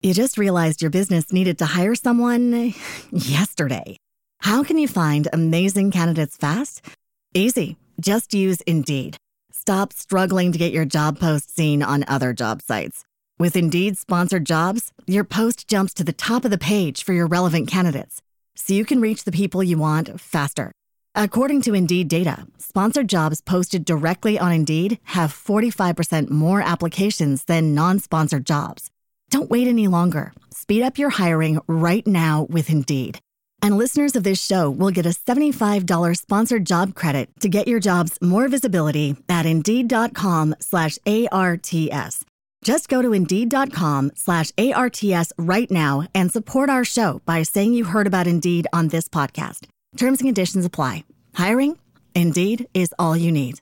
You just realized your business needed to hire someone yesterday. How can you find amazing candidates fast? Easy. Just use Indeed. Stop struggling to get your job post seen on other job sites. With Indeed sponsored jobs, your post jumps to the top of the page for your relevant candidates, so you can reach the people you want faster. According to Indeed data, sponsored jobs posted directly on Indeed have 45% more applications than non-sponsored jobs. Don't wait any longer. Speed up your hiring right now with Indeed. And listeners of this show will get a $75 sponsored job credit to get your jobs more visibility at Indeed.com/ARTS. Just go to Indeed.com/ARTS right now and support our show by saying you heard about Indeed on this podcast. Terms and conditions apply. Hiring? Indeed is all you need.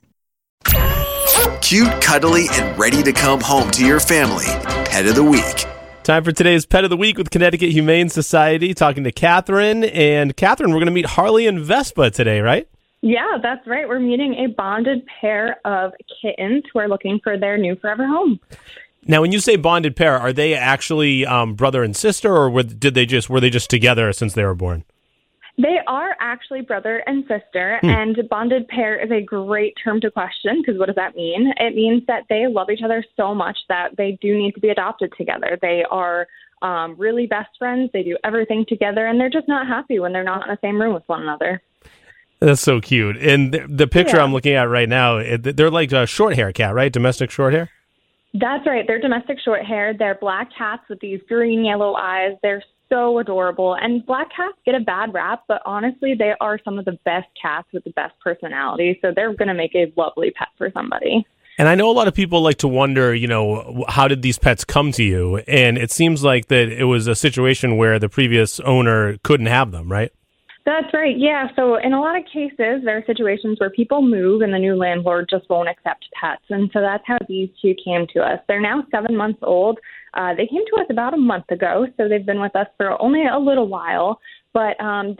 Cute, cuddly, and ready to come home to your family. Pet of the Week. Time for today's Pet of the Week with Connecticut Humane Society. Talking to Catherine. And Catherine, we're going to meet Harley and Vespa today, right? Yeah, that's right. We're meeting a bonded pair of kittens who are looking for their new forever home. Now, when you say bonded pair, are they actually brother and sister, or were they just together since they were born? They are actually brother and sister, and bonded pair is a great term to question, because what does that mean? It means that they love each other so much that they do need to be adopted together. They are really best friends. They do everything together, and they're just not happy when they're not in the same room with one another. That's so cute. And the picture I'm looking at right now, they're like a short hair cat, right? Domestic short hair? That's right. They're domestic short hair. They're black cats with these green, yellow eyes. They're so adorable. And black cats get a bad rap, but honestly, they are some of the best cats with the best personality. So they're going to make a lovely pet for somebody. And I know a lot of people like to wonder, how did these pets come to you? And it seems like that it was a situation where the previous owner couldn't have them, right? That's right. Yeah. So in a lot of cases, there are situations where people move and the new landlord just won't accept pets. And so that's how these two came to us. They're now 7 months old. They came to us about a month ago, so they've been with us for only a little while. But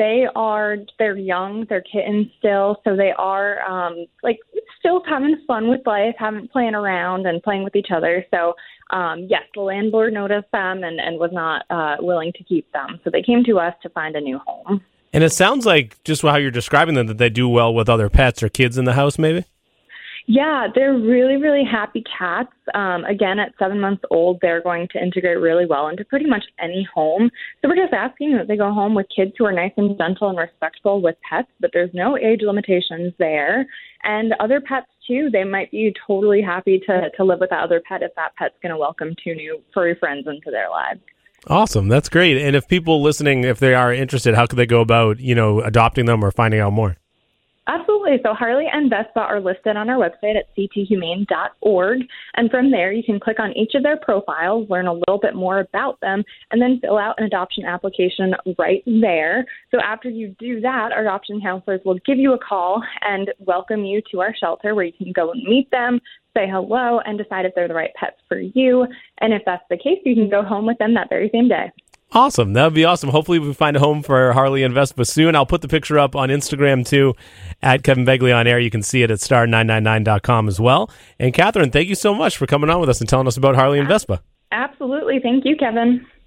they're young, they're kittens still, so they are still having fun with life, playing around and playing with each other. So yes, the landlord noticed them and was not willing to keep them. So they came to us to find a new home. And it sounds like, just how you're describing them, that they do well with other pets or kids in the house, maybe? Yeah, they're really, really happy cats. Again, at 7 months old, they're going to integrate really well into pretty much any home. So we're just asking that they go home with kids who are nice and gentle and respectful with pets, but there's no age limitations there. And other pets, too, they might be totally happy to live with that other pet if that pet's going to welcome two new furry friends into their lives. Awesome. That's great. And if people listening, if they are interested, how could they go about, adopting them or finding out more? Absolutely. So Harley and Vespa are listed on our website at cthumane.org. And from there, you can click on each of their profiles, learn a little bit more about them, and then fill out an adoption application right there. So after you do that, our adoption counselors will give you a call and welcome you to our shelter, where you can go and meet them, say hello, and decide if they're the right pets for you. And if that's the case, you can go home with them that very same day. Awesome. That would be awesome. Hopefully we find a home for Harley and Vespa soon. I'll put the picture up on Instagram, too, at Kevin Begley on air. You can see it at star999.com as well. And Catherine, thank you so much for coming on with us and telling us about Harley and Vespa. Absolutely. Thank you, Kevin.